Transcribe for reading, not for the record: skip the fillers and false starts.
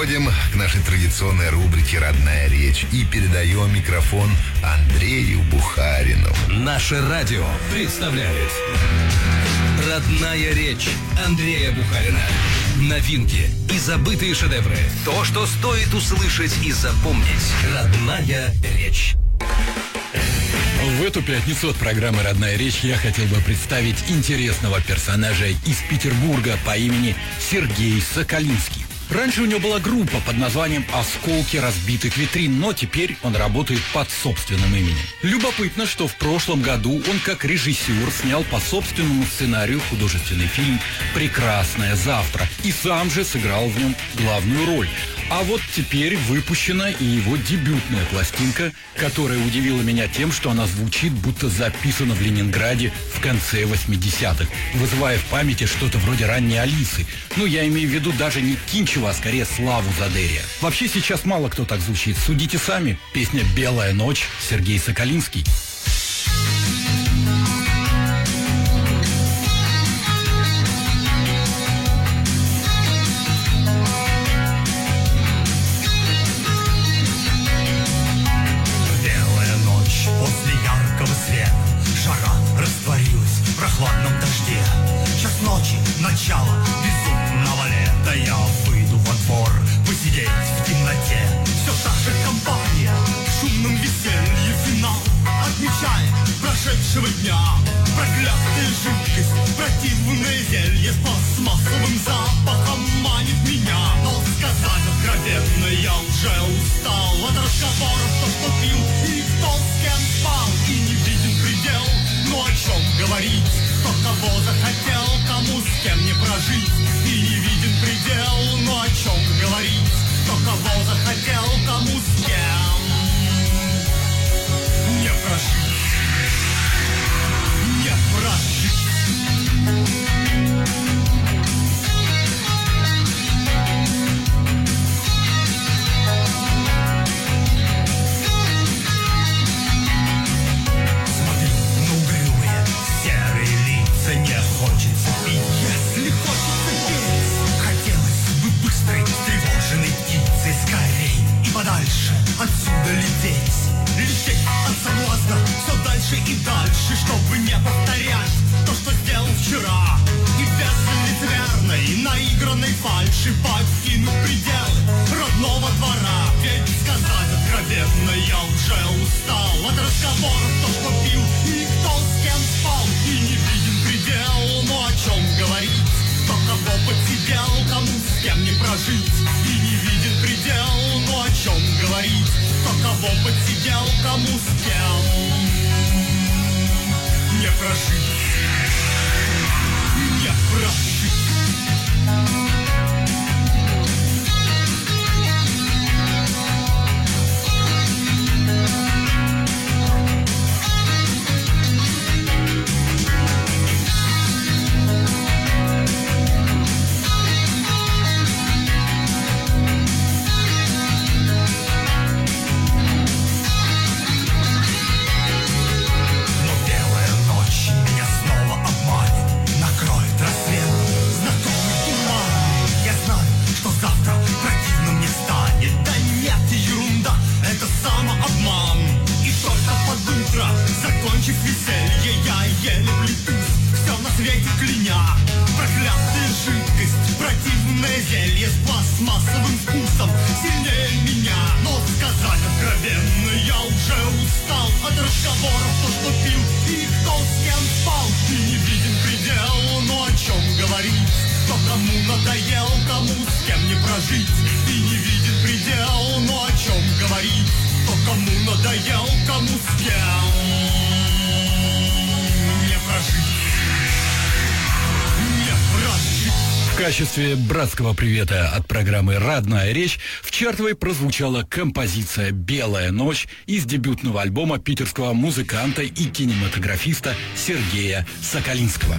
Переходим к нашей традиционной рубрике «Родная речь» и передаем микрофон Андрею Бухарину. Наше радио представляет «Родная речь» Андрея Бухарина. Новинки и забытые шедевры. То, что стоит услышать и запомнить. «Родная речь». В эту пятницу от программы «Родная речь» я хотел бы представить интересного персонажа из Петербурга по имени Сергей Соколинский. Раньше у него была группа под названием «Осколки разбитых витрин», но теперь он работает под собственным именем. Любопытно, что в прошлом году он как режиссер снял по собственному сценарию художественный фильм «Прекрасное завтра» и сам же сыграл в нем главную роль. А вот теперь выпущена и его дебютная пластинка, которая удивила меня тем, что она звучит, будто записана в Ленинграде в конце 80-х, вызывая в памяти что-то вроде ранней Алисы. Ну, я имею в виду даже не Кинчева, а скорее Славу Задерия. Вообще сейчас мало кто так звучит. Судите сами. Песня «Белая ночь», Сергей Соколинский. прохладном дожде. Час ночи, начало безумного лета. Я выйду во двор, посидеть в темноте. Все та же компания, в шумном веселье финал. Отмечая прошедшего дня, проклятая жидкость, противное зелье с пластмассовым запахом манит меня. Но сказать откровенно, я уже устал от разговоров, кто что пил и кто с кем спал. И не виден предел, ну о чем говорить, кто кого захотел, кому с кем не прожить. И не виден предел, ну о чем говорить, кто кого захотел, кому с кем не прожить. Не прожить. Не хочется пить, если хочется петь. Хотелось бы быстрой, тревоженной птицей скорей и подальше отсюда лететь. Лететь от соблазна все дальше и дальше, чтобы не повторять то, что сделал вчера. И без лицемерной, наигранной фальши покинуть пределы родного двора. Ведь сказать откровенно, я уже устал от разговоров, кто что пил и кто с кем спал. И не виден предел, ну о чем говорить, кто кого подсидел, кому с кем не прожить. И не виден предел, ну о чем говорить, кто кого подсидел, кому с кем не прожить. Не прожить. Закончив веселье, я еле плетусь, все на свете кляня. Проклятая жидкость, противное зелье с пластмассовым вкусом сильнее меня. Но сказать откровенно, я уже устал от разговоров, кто что пил и кто с кем спал. И не виден предел, но о чем говорить, кто кому надоел, кому с кем не прожить. И не виден предел, но о чем говорить, кто кому надоел, кому с кем не прожить. Не прожить. В качестве братского привета от программы «Родная речь» в чартовой прозвучала композиция «Белая ночь» из дебютного альбома питерского музыканта и кинематографиста Сергея Соколинского.